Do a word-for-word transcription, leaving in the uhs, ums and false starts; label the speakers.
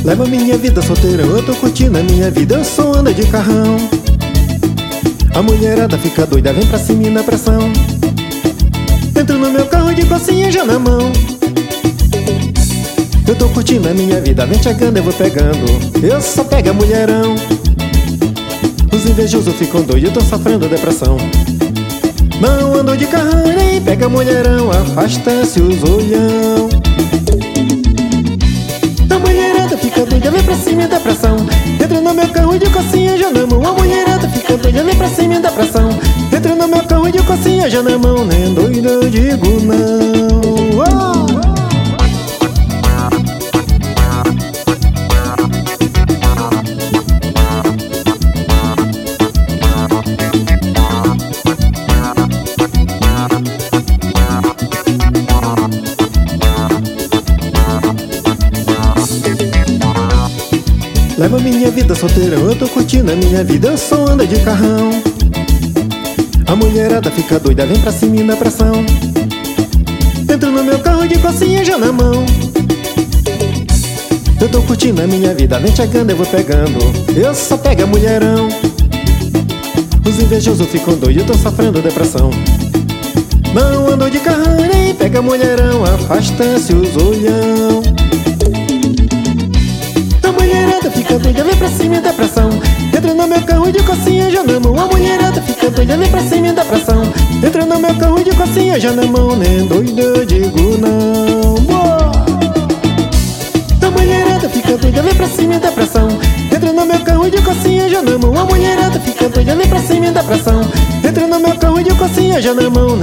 Speaker 1: Leva minha vida solteira, eu tô curtindo a minha vida, eu só ando de carrão. A mulherada fica doida, vem pra cima e na pressão. Entro no meu carro de calcinha já na mão. Eu tô curtindo a minha vida, vem chegando, eu vou pegando. Eu só pego a mulherão. Os invejosos ficam doidos, eu tô sofrendo depressão. Não ando de carrão, nem pega a mulherão, afasta-se os olhão. A mulherada fica doida, vem pra cima e dá pressão. Entra no meu carro de calcinha já na mão. A mulherada fica doida, vem pra cima e dá pressão. Entra no meu carro de calcinha já na mão. Nem doida eu digo não. Oh! Leva minha vida solteira, eu tô curtindo a minha vida, eu só ando de carrão. A mulherada fica doida, vem pra cima e na pressão. Entro no meu carro de calcinha já na mão. Eu tô curtindo a minha vida, vem chegando, eu vou pegando. Eu só pego a mulherão. Os invejosos ficam doidos, eu tô sofrendo depressão. Não ando de carrão, nem pega a mulherão, afasta-se os olhão. Fica doida, vem pra cima e dá pressão. Entra no meu carro de calcinha já na mão. A mulherada fica doida, vem pra cima e dá pressão. Entra no meu carro de calcinha já na mão. Nem doida eu digo não. A mulherada fica doida, vem pra cima e dá pressão. Entra no meu carro de calcinha já na mão. A mulherada fica doida, vem pra cima e dá pressão. Entra no meu carro de calcinha já na mão.